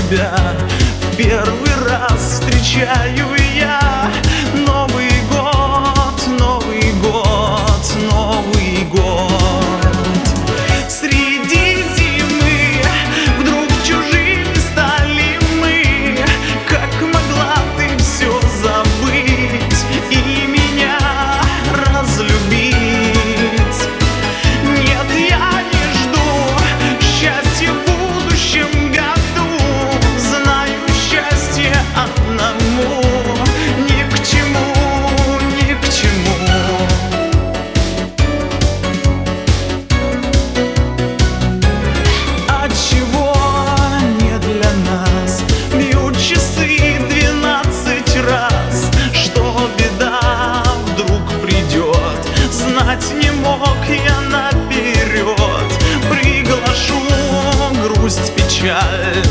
тебя в первый раз встречаю я. Новый год, Новый год, Новый год. Среди зимы вдруг чужими стали мы. Как могла ты все забыть и меня разлюбить? Нет, я не жду счастья в будущем году. Знаю, счастье одному ни к чему, ни к чему. Отчего не для нас бьют часы 12 раз? Что беда вдруг придет, знать не мог я наперед. Приглашу грусть, печаль